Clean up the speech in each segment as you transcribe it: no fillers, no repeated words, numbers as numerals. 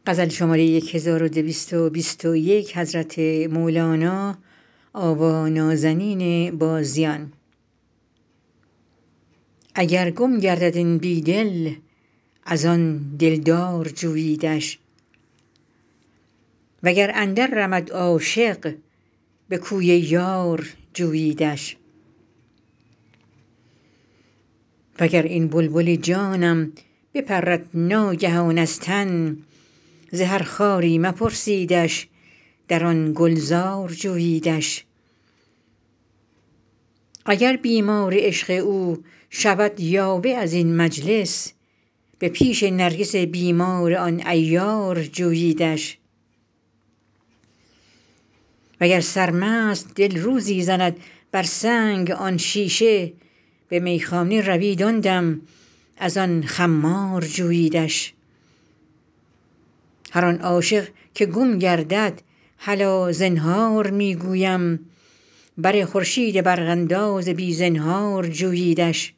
اگر گم گردد این بی دل از آن دلدار جوییدش وگر اندررمد عاشق به کوی یار جوییدش وگر این بلبل جانم بپرد ناگهان از تن ز هر خاری مپرسیدش در آن گلزار جوییدش اگر بیمار عشق او شود یاوه از این مجلس به پیش نرگس بیمار آن عیار جوییدش وگر سرمست دل روزی زند بر سنگ آن شیشه به میخانه روید آن دم از آن خمار جوییدش هر آن عاشق که گم گردد هلا زنهار می گویم بر خورشید برق انداز بی زنهار جوییدش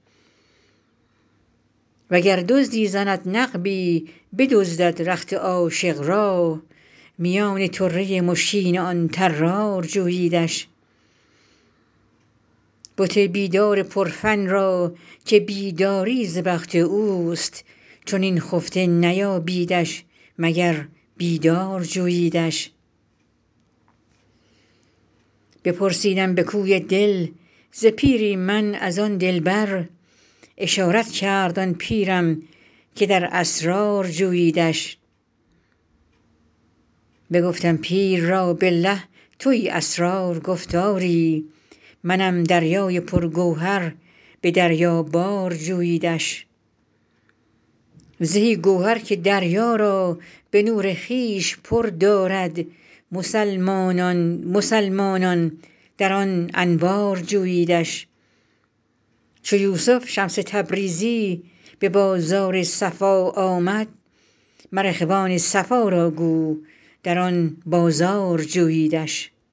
وگر دزدی زند نقبی بدزدد رخت عاشق را میان طره مشکین آن طرار جوییدش بت بیدار پرفن را که بیداری ز بخت اوست چنین خفته نیابیدش مگر بیدار جوییدش بپرسیدم به کوی دل ز پیری من از آن دلبر اشارت کرد آن پیرم که در اسرار جوییدش بگفتم پیر را بالله توی اسرار گفت آری منم دریای پرگوهر به دریابار جوییدش زهی گوهر که دریا را به نور خویش پر دارد مسلمانان در آن انوار جوییدش چو یوسف شمس تبریزی به بازار صفا آمد مر اخوان صفا را گو در آن بازار جوییدش